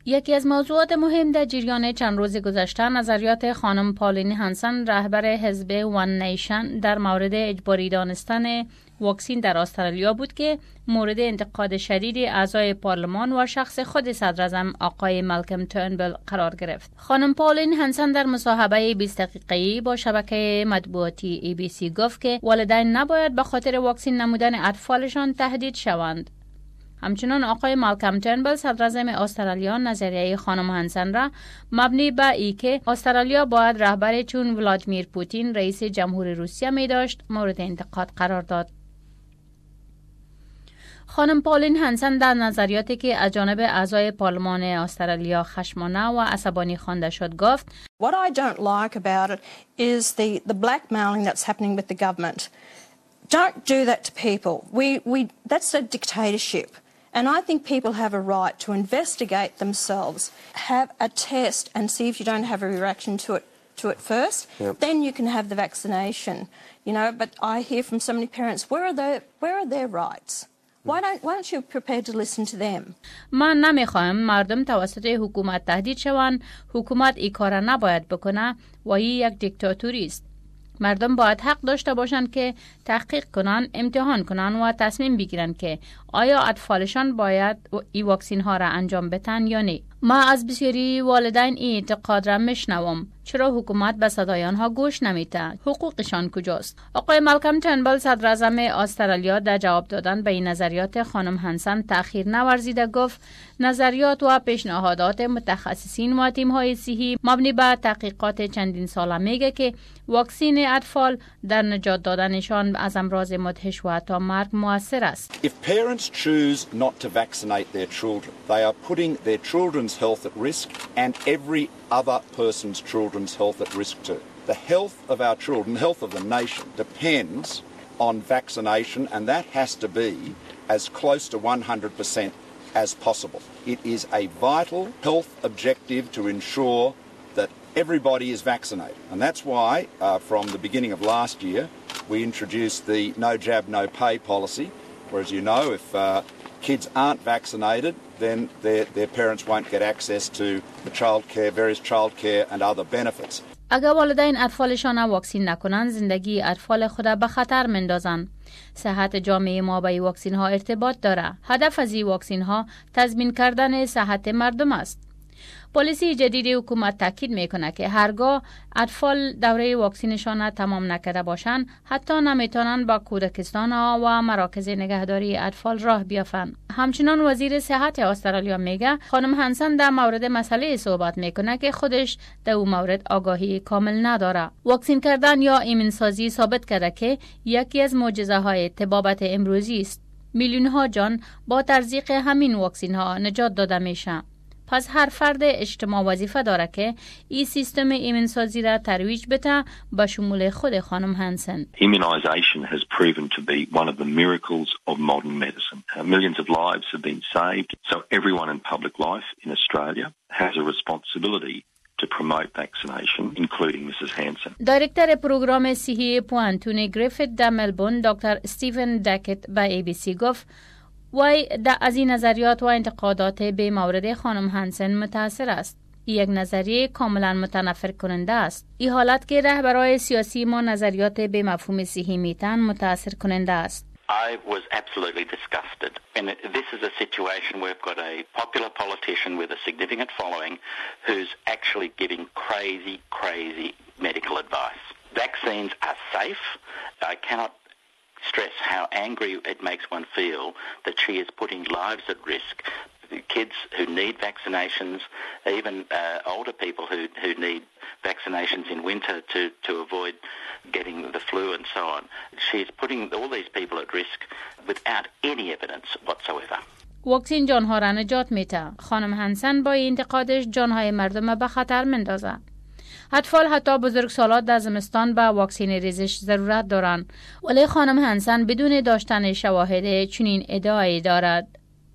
یکی از موضوعات مهم در جریان چند روز گذشته نظریات خانم پالین هانسن رهبر حزب وان نیشن در مورد اجباری دانستن واکسین در استرالیا بود که مورد انتقاد شدید اعضای پارلمان و شخص خود صدر اعظم آقای مالکم ترنبل قرار گرفت. خانم پالین هانسن در مصاحبه 20 دقیقه‌ای با شبکه مطبوعاتی ABC گفت که والدین نباید به خاطر واکسین نمودن اطفالشان تهدید شوند. همچنان آقای مالکم ترنبل صدر اعظم استرالیا نظریه خانم هانسن را مبنی بر اینکه استرالیا باید رهبر چون ولادیمیر پوتین رئیس جمهور روسیه می داشت مورد انتقاد قرار داد. خانم پالین هانسن در نظریاتی که از جانب اعضای پارلمان استرالیا خشمانه و عصبانی خوانده شد گفت What I don't like about it is the blackmailing that's happening with the government. Don't do that to people. That's a dictatorship. And I think people have a right to investigate themselves, have a test and see if you don't have a reaction to it first. Yep. Then you can have the vaccination. You know, but I hear from so many parents, where are their rights? Why aren't you prepared to listen to them? من نمیخواهم مردم توسط حکومت تهدید شوند. حکومت این کار نباید بکنه و این یک دیکتاتوری است. مردم باید حق داشته باشند که تحقیق کنند، امتحان کنند و تصمیم بگیرند که آیا اطفالشان باید این واکسین ها را انجام بدن یا نه. ما از بسیاری والدین این اعتقاد را میشنوم. چرا حکومت به صدای آنها گوش نمیده؟ حقوقشان کجاست؟ آقای مالکم ترنبل صدر اعظم استرالیا در جواب دادن به این نظریات خانم هانسن تأخیر نورزیده گفت نظریات و پیشنهادات متخصصین و تیم‌های صحی مبنی بر تحقیقات چندین ساله میگه که واکسین اطفال در نجات دادنشان از امراض مدهش و حتی مرگ مؤثر است. If parents choose not to vaccinate their children, they are putting their children's health at risk and every other person's children's health at risk too. The health of our children, the health of the nation depends on vaccination, and that has to be as close to 100% as possible. It is a vital health objective to ensure that everybody is vaccinated. And that's why from the beginning of last year we introduced the no jab, no pay policy, where as you know if kids aren't vaccinated then their parents won't get access to the childcare, various childcare and other benefits. اگر والدین اطفالشان واکسین نکنند زندگی اطفال خود به خطر میندازند. صحت جامعه ما با این واکسین ها ارتباط داره. هدف از این واکسین ها تضمین کردن صحت مردم است. پالیسی جدید حکومت تاکید میکنه که هرگاه اطفال دوره واکسینشان تمام نکرده باشند حتی نمیتونن با کودکستان ها و مراکز نگهداری اطفال راه بیافند. همچنان وزیر صحت استرالیا میگه خانم هانسن در مورد مسئله صحبت میکنه که خودش در اون مورد آگاهی کامل نداره. واکسین کردن یا ایمنسازی ثابت کرده که یکی از معجزه های طبابت امروزی است. میلیون ها جان با تزریق همین واکسین ها نجات داده میشه. پس هر فرد اجتماع وظیفه داره که این سیستم ایمنسازی را ترویج بده به شمول خود خانم هانسن. Immunization has proven to be one of the miracles of modern medicine. Millions of lives have been saved, so everyone in public life in Australia has a responsibility to promote vaccination, including Mrs. Hansen. دایرکتور پروگرام صحی پوانتونی گریفیت در ملبورن دکتر استیون دکت به ABC گفت وی از این نظریات و انتقادات به مورد خانم هانسن متاثر است. یک نظریه کاملا متنفر کننده است. این حالت که رهبران سیاسی ما نظریات به مفهوم صحی میتن متاثر کننده است. I was absolutely disgusted. And this is a situation where we've got a popular politician with a significant following who's actually giving crazy medical advice. Vaccines are safe. I cannot stress how angry it makes one feel that she is putting lives at risk. Kids who need vaccinations, even older people who need vaccinations in winter to avoid getting the flu and so on. She's putting all these people at risk without any evidence whatsoever. واکسین جانها را نجات میده. خانم هانسن با این انتقادش جانهای مردم به خطر میندازه. اطفال حتی بزرگسالان در زمستان به واکسین ریزش ضرورت دارند. ولی خانم هانسن بدون داشتن شواهد چنین ادعایی دارد.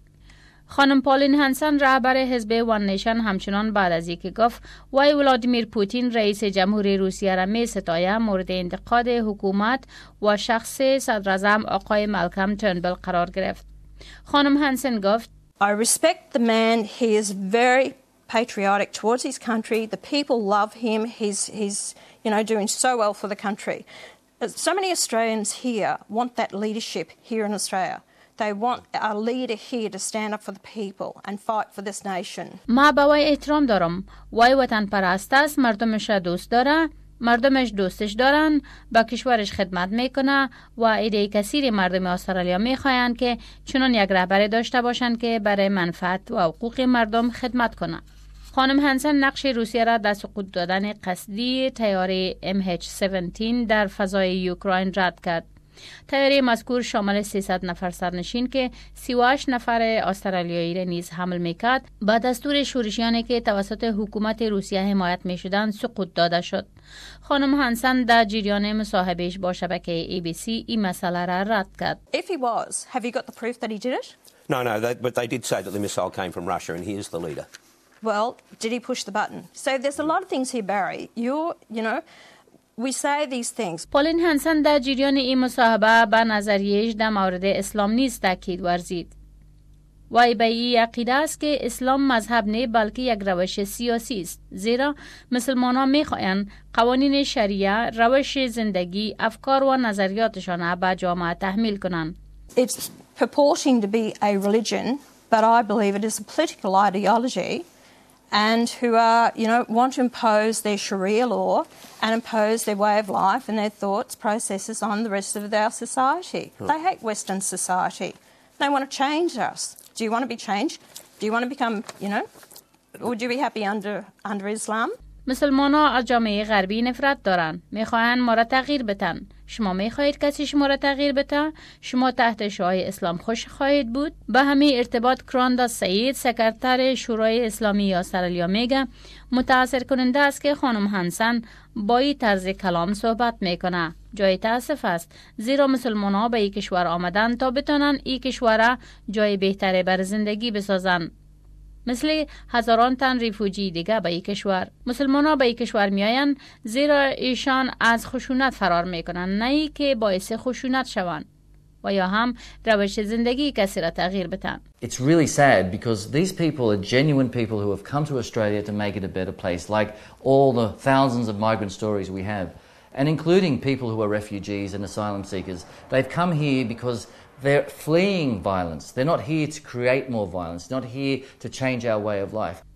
خانم پالین هانسن رهبر حزب وان نیشن همچنان بعد از اینکه گفت وی ولادیمیر پوتین رئیس جمهور روسیه را می ستاید مورد انتقاد حکومت و شخص صدر اعظم آقای مالکم ترنبل قرار گرفت. خانم هانسن گفت I respect the man. He is very patriotic towards his country. The people love him. He's doing so well for the country. So many Australians here want that leadership here in Australia. They want a leader here to stand up for the people and fight for this nation. ما به وی احترام دارم. وی وطن پرست است، مردمش را دوست داره، مردمش دوستش دارن، با کشورش خدمت میکنه و عده کثیر مردم استرالیا میخواین که چنان یک رهبر داشته باشند که برای منفعت و حقوق مردم خدمت کنه. خانم هانسن نقش روسیه را در سقوط دادن قصدی طیاره MH17 در فضای یوکراین رد کرد. طیاره مذکور شامل 300 نفر سرنشین که 38 نفر استرالیایی را نیز حمل میکرد با دستور شورشیانی که توسط حکومت روسیه حمایت میشدند سقوط داده شد. خانم هانسن در جریان مصاحبهش با شبکه ABC این مسئله را رد کرد. If he was, have you got the proof that he did it? No, but they did say that the missile came from Russia and he is the leader. Well, did he push the button? So there's a lot of things here, Barry. We say these things. پولین هانسن در جریان این مصاحبه به نظریهش در مورد اسلام نیز تاکید ورزید. وی به این عقیده است که اسلام مذهب نه بلکه یک روش سیاسی است، زیرا مسلمانان می‌خواهند قوانین شریعه، روش زندگی، افکار و نظریاتشان به جامعه تحمیل کنند. It's purporting to be a religion, but I believe it is a political ideology. And who are, want to impose their Sharia law and impose their way of life and their thoughts, processes on the rest of our society. They hate Western society. They want to change us. Do you want to be changed? Do you want to become, would you be happy under Islam? مسلمان‌ها از جامعه غربی نفرت دارند. می‌خواهند ما را تغییر بدن. شما می‌خواهید کسی شما را تغییر بده؟ شما تحت شعاع اسلام خوش خواهید بود؟ به همین ارتباط کراندا سعید، سکرتر شورای اسلامی استرالیا میگه متأثر کننده است که خانم هانسن با این طرز کلام صحبت میکنه. جای تأسف است، زیرا مسلمان‌ها به این کشور آمدن تا بتونن این کشور را جای بهتری بر زندگی بسازن. مثل هزاران تن ریفوجی دیگه به این کشور. مسلمان‌ها به این کشور میآیند زیرا ایشان از خشونت فرار میکنن، نه ای که باعث خشونت شوند و یا هم روش زندگی کسی را تغییر بدن. It's really sad because these people are genuine people who have come to Australia to make it a better place, like all the thousands of migrant stories we have, and including people who are refugees and asylum seekers. They've come here because they're fleeing violence. They're not here to create more violence, not here to change our way of life.